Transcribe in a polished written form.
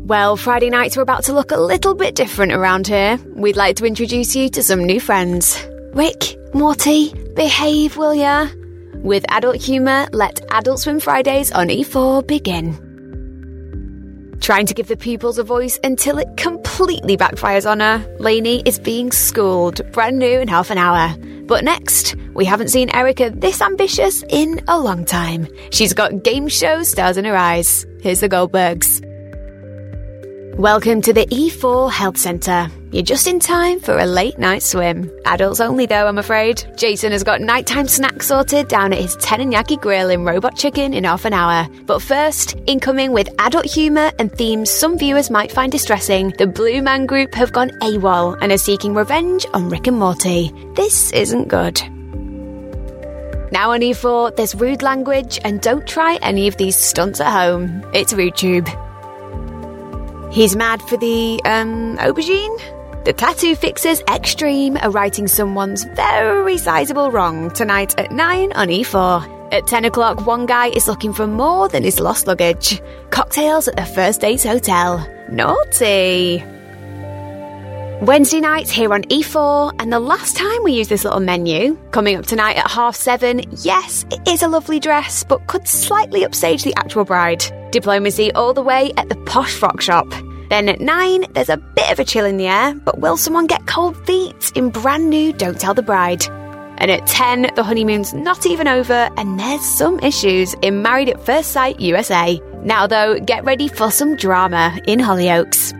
Well, Friday nights are about to look a little bit different around here. We'd like to introduce you to some new friends. Rick, Morty, behave, will ya? With adult humour, let Adult Swim Fridays on E4 begin. Trying to give the pupils a voice until it completely backfires on her, Lainey is being schooled, brand new in half an hour. But next, we haven't seen Erica this ambitious in a long time. She's got game show stars in her eyes. Here's the Goldbergs. Welcome to the E4 Health Centre. You're just in time for a late night swim. Adults only though, I'm afraid. Jason has got nighttime snacks sorted down at his Teppanyaki grill in Robot Chicken in half an hour. But first, incoming with adult humour and themes some viewers might find distressing, the Blue Man Group have gone AWOL and are seeking revenge on Rick and Morty. This isn't good. Now on E4, there's rude language and don't try any of these stunts at home. It's RudeTube. He's mad for the, aubergine? The Tattoo Fixers Extreme are righting someone's very sizable wrong tonight at 9 on E4. At 10 o'clock, one guy is looking for more than his lost luggage. Cocktails at the First Dates Hotel. Naughty. Wednesday nights here on E4, and the last time we used this little menu. Coming up tonight at 7:30, yes, it is a lovely dress, but could slightly upstage the actual bride. Diplomacy all the way at the Posh Frock Shop. Then at 9, there's a bit of a chill in the air, but will someone get cold feet in brand new Don't Tell the Bride? And at 10, the honeymoon's not even over, and there's some issues in Married at First Sight USA. Now though, get ready for some drama in Hollyoaks.